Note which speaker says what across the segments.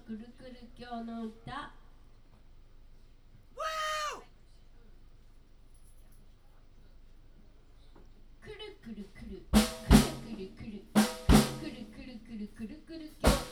Speaker 1: くるくる今日の歌。くるくるくるくるくるくるくるくるくるくるくるくる今日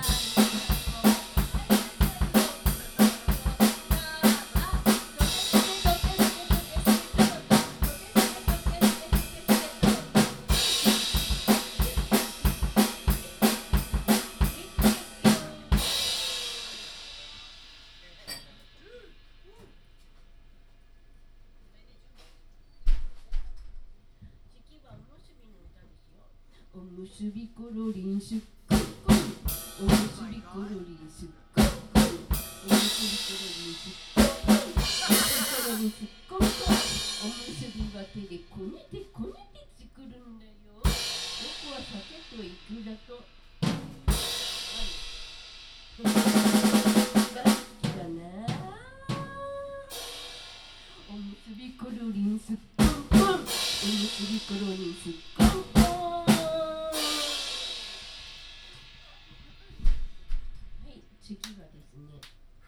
Speaker 1: おむすびころりんすっごいおむすびころりんすっごいおむすびころりんすっごいおむすびころりんすっごいおむすびは手でこねてこねて作るんだよ。僕は酒といくらと大好きだな。おむすびころりんすっごいおむすびころりんすっごい次はですね。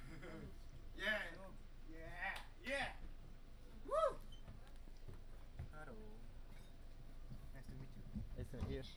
Speaker 2: Hello. Nice to meet you.
Speaker 3: Nice to meet you.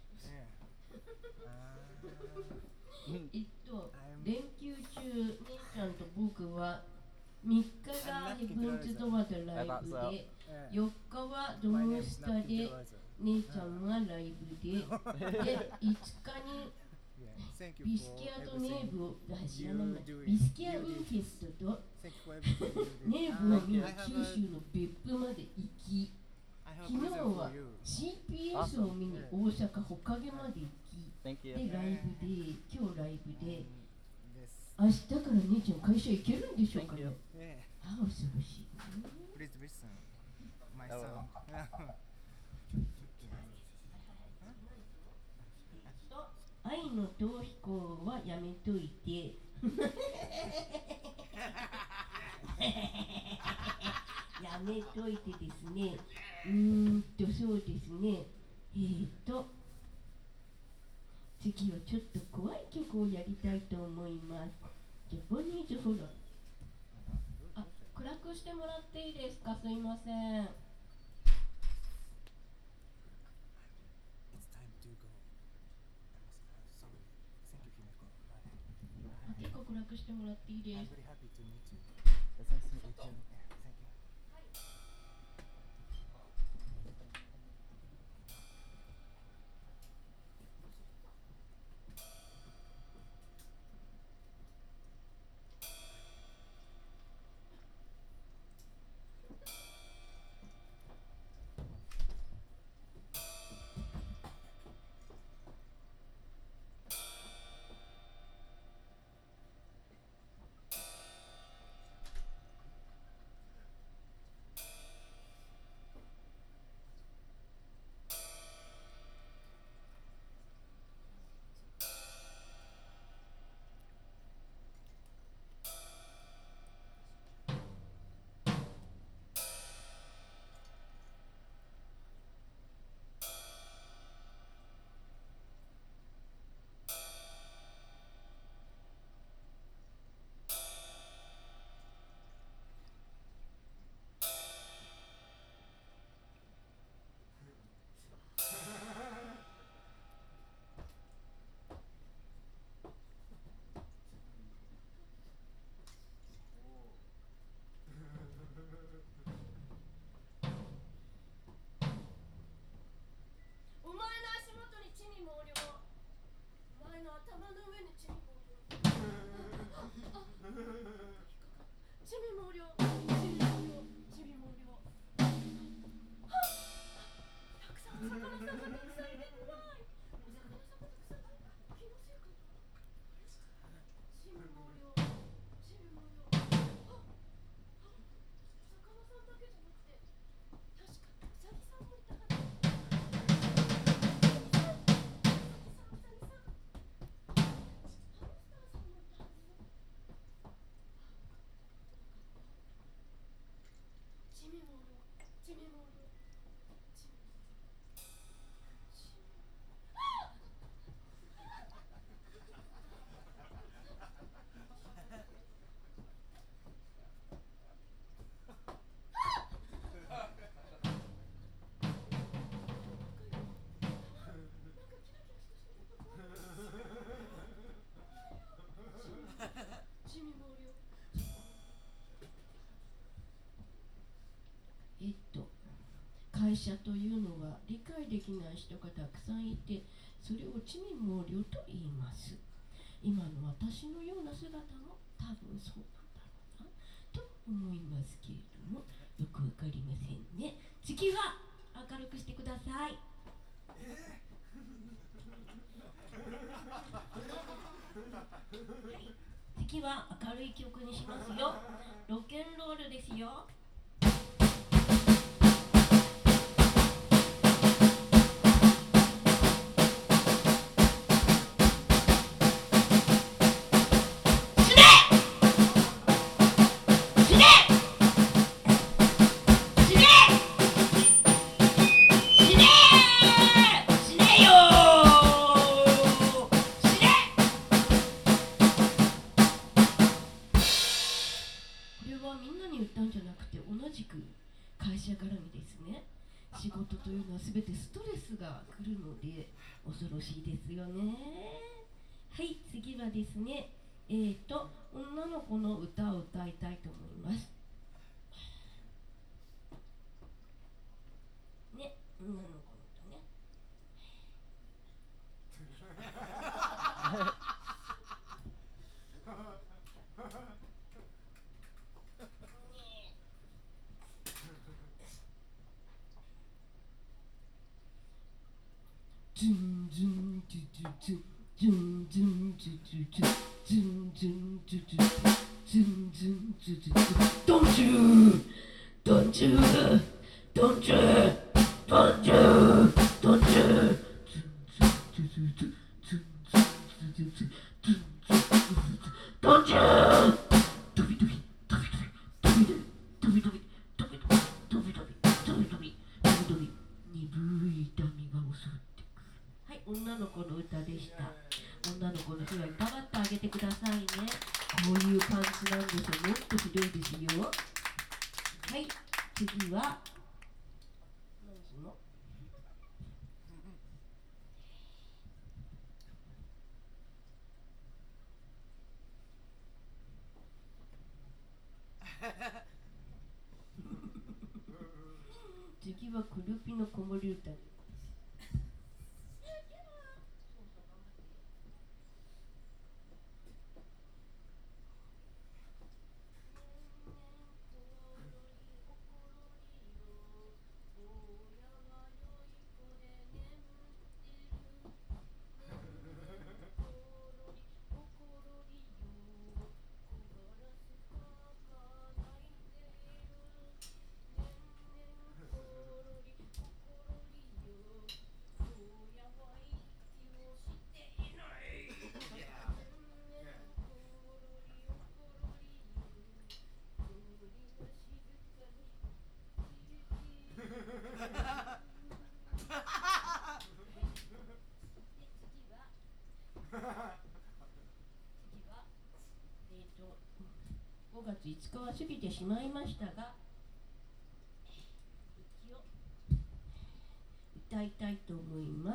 Speaker 2: Yeah.
Speaker 1: 連休中、姉ちゃんと僕は3日がヘブンズドアでライブで、4日はドムスタで姉ちゃんがライブで、で5日にビスキアとネーブを知らないなビスキアインフェストとネーブを見る九州の別府まで行き、昨日は CPS を見に大阪ほかげまで行き、でライブで、今日ライブで、明日から姉ちゃん会社行けるんでしょうかね。ああ、恐ろしい。
Speaker 2: Please listen, my son.
Speaker 1: 愛の逃避行はやめといてやめといてですね。そうですね。次はちょっと怖い曲をやりたいと思います。ジャパニーズホラー。あ、暗くしてもらっていいですか。すいません。結構暗くしてもらっていいです。 会社というのは理解できない人がたくさんいて、それを地味猛量と言います。今の私のような姿も多分そうなんだろうなと思いますけれども、よくわかりませんね。次は明るくしてください。はい、次は明るい曲にしますよ。ロケンロールですよ。会社絡みですね。仕事というのはすべてストレスが来るので恐ろしいですよね。はい、次はですね、女の子の歌を歌いたいと思います。ね、女の子の歌ね。ズンズンズズズズンズンズズズズンズンズズズズンズンズズズドンジュードンジュードンジュードンジュードンジューズンズンズズズズンズンズズズズンズンドンジュードビドビドビドビドビドビドビドビドビドビドビドビドビドビ鈍い痛みが襲ってくる。はい、女の子の歌でした。女の子の日はいたわってあげてくださいね。こういう感じなんですよ。もっとひどいですよ。はい、次は何すんの？次はクルピの子守歌。5月5日は過ぎてしまいましたが、一応歌いたいと思います。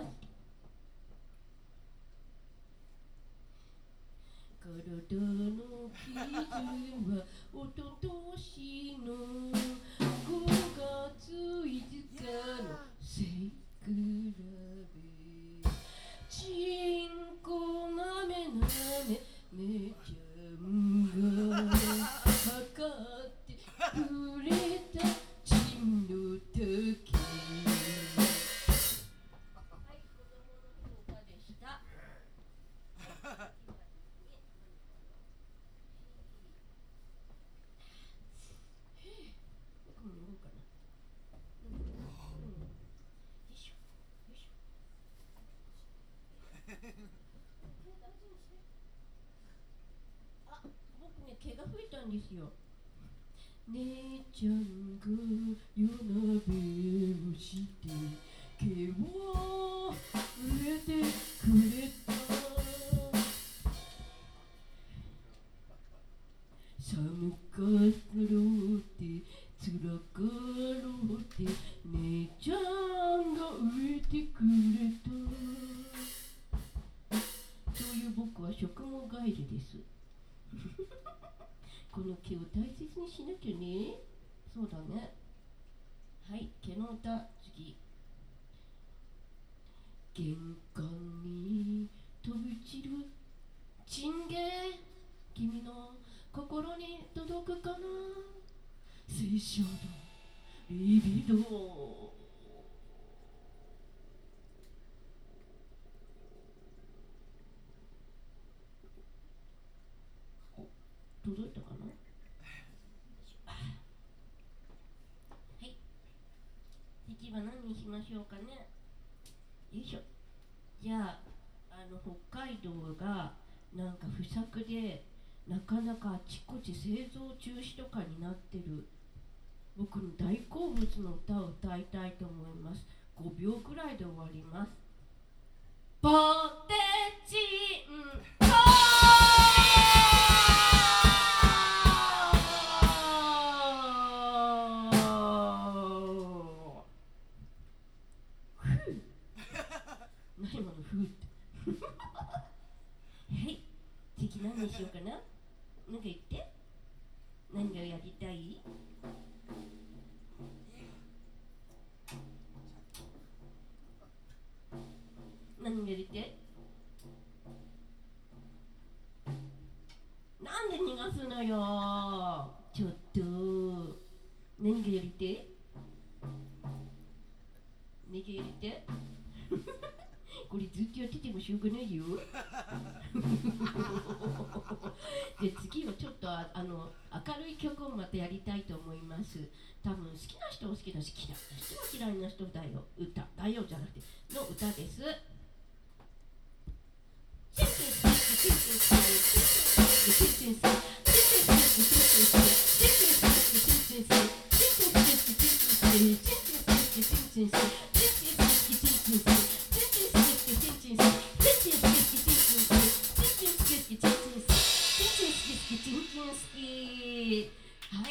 Speaker 1: 体の傷はおととしの5月5日の背比べ、チンコなめなめめちゃんが測ってくれたチンの時。はい、子供の評価でした。あ、僕ね、毛が増えたんですよ。姉ちゃんが夜鍋をして毛を植えてくれた。寒かろうて辛かろうて姉ちゃんが植えてくれた。そういう僕は食毛ガエルです。この毛を大切にしなきゃね。そうだね。 はい、毛の歌、次。玄関に飛び散るチンゲー、君の心に届くかな、聖書のリビドー。届いたかな。はい、次は何にしましょうかね。よいしょ。じゃあ、北海道がなんか不作でなかなかあちこち製造中止とかになってる僕の大好物の歌を歌いたいと思います。5秒くらいで終わります。ポテチンコ何今のふーってはい、次何にしようかな。なんか言って。何がやりたい？何がやりたい？なんで逃がすのよ。ちょっと何がやりたい？何がやりたい？これずっとやっててもしょうがないよ。で、次はちょっと明るい曲をまたやりたいと思います。多分好きな人は好きだし、嫌いな人は嫌いな人だよ。だよじゃなくての歌です。はい、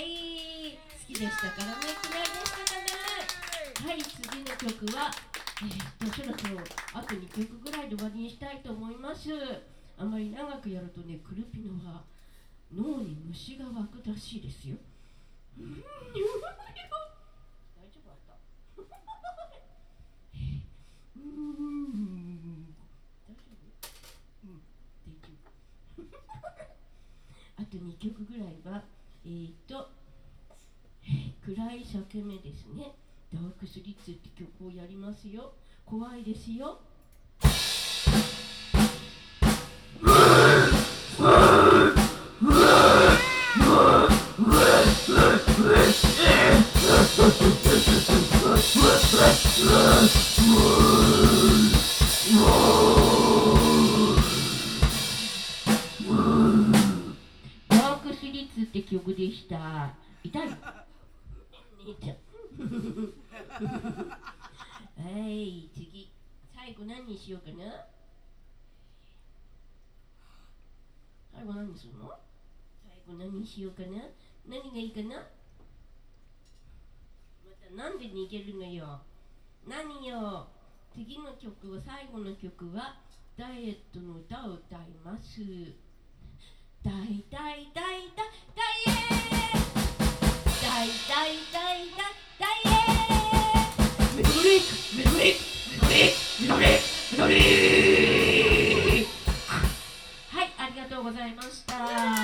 Speaker 1: 好きでしたからね、嫌いでしたかね。はい、次の曲は、そろそろあと2曲ぐらいで終わりにしたいと思います。あまり長くやるとね、クルピノは脳に虫が湧くらしいですよ。大丈夫だった大丈夫あと2曲ぐらいは暗い裂け目ですね。ダークスリッツって曲をやりますよ。怖いですよ。ダークスリッツって曲でした。痛い兄ちゃんはい、次最後何にしようかな。最後何にするの？最後何にしようかな。何がいいかな。またなんで逃げるのよ。何よ。次の曲は、最後の曲はダイエットの歌を歌います。ダイダイダイダダイエーダイダイダイダダイエーメドリックメドリックメドリックメドリックメドリック。はい、ありがとうございました。